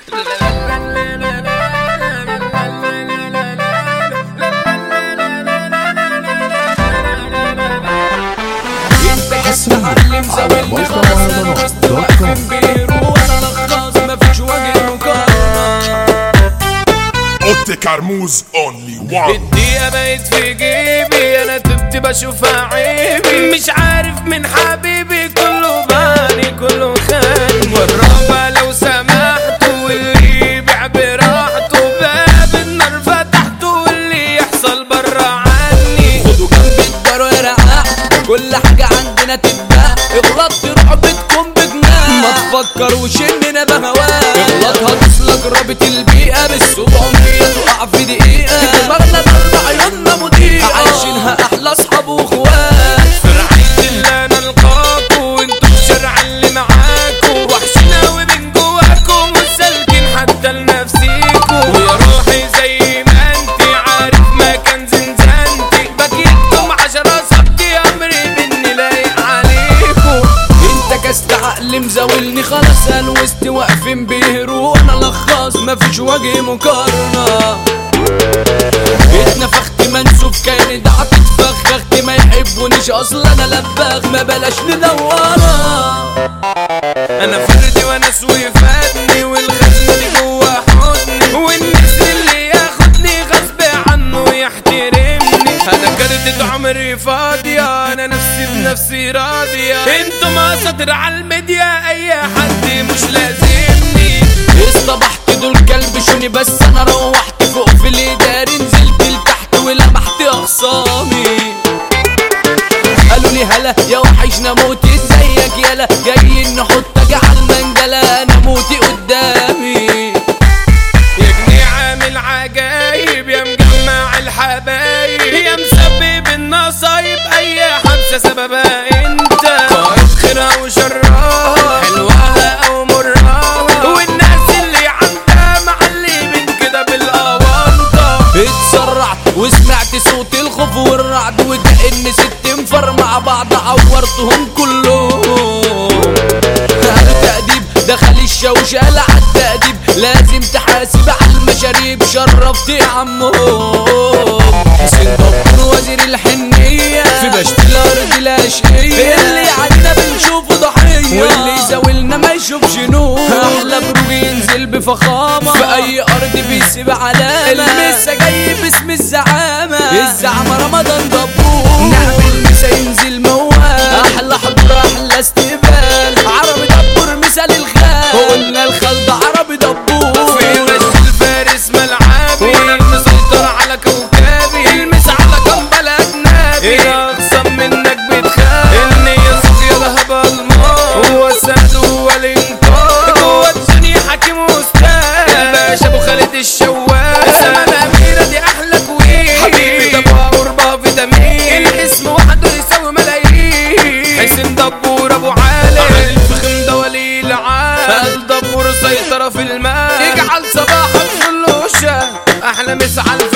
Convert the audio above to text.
تتعلم زاولني خلاص انا وسط واقفين بيرو انا لخلاص مفيش وجه مقارنة. اوتي كرموز اونلي وان. الدقيقة بقت في جيبي انا تبت بشوفها عيبي مش عارف من حبيبي كله باني كله خان والرابع لو سمحتوا واللي يبيع براحته باب النار فتحته واللي يحصل برا عني خدوا جنبي الدار ورقع كل حاجة عندنا تتباع اغلط تروح بتكون بجناح ما تفكروش اننا بهواك اغلط هتصلك رابط البيئة بالصوت عمرية تقع في دقيقة دماغنا ضرب عيوننا مضيئة عايشينها احلى اصحاب واخوات فرعيت اللي انا القاكوا وانتوا الشرع اللي معاكوا وحشين اوي من جواكوا مش سالكين حتى لنفسيكوا ويا روحي زي ما انتي عارف مكان زنزانتي بكيتكم 10 صبتي امري مني لايق عليكوا انت كاست عقل مزاولني خلاص الوسط واقفين بيهروا انا لخاص مفيش وجه مقارنة اتنفخت منسوف كانت هتتفخخت ما يحبونيش اصلا انا لباخ ما بلاش ندورها انا فردي وانا سوي فادني والخزن اللي جوا حضني والنسر اللي ياخدني غصب عنه يحترمني انا كردة عمري فاضية انا نفسي بنفسي راضية انتم اساطير عالميديا اي حد مش لازمني اصطبحت دول كلبشوني بس انا روحت فوق في الاداري نزلت لتحت ولمحت اخصامي قالوا لي هلا يا وحشنا موتي ازيك يالا جايين نحطك على المنجلة انا موتي قدامي يا جنيه عامل عجايب يا مجمع الحبايب يا مسبب النصايب اي حبسة سببها انت قائد خيرها وشرها حلوها او مرها والناس اللي عندها معلمين كده بالاونطة اتسرعت وسمعت صوت الخوف والرعد وكأن 6 انفار مع بعض عورتهم كلهم التأديب دخل الشوشة على التأديب لازم تحاسب على المشاريب شرفت يا عمهم حسين دبور وزير الحنية في بشت الارض الاشقية اللي عنا بنشوفه ضحية واللي يزاولنا ما يشوفش نور احلى بروج ينزل بفخامة في اي ارض بيسيب علامة المسا جاي باسم الزعامة رمضان دبور نعمل مسا ينزل موال احلى حضور احلى استقبال عربي دبور مثال الخال قلنا الخال ده عربي دبور في مجد الفارس ملعبي وانا المسيطر على كوكبي المس على كم بلد نبي اخصم منك بتخاف اني يصفي ذهب الماء هو السعد هو الانكار جوه الدنيا حكيم واستاذ الباشا ابو خالد الشوال زمان اميرة دي احلى كوين حبيبي دبوها قربها فيتامين الاسم وحده يساوي ملايين حسين دبور ابو عالي الفخم ده ولي العال دبور سيطرة في المال اجعل صباحك في الوشة احلى مسا على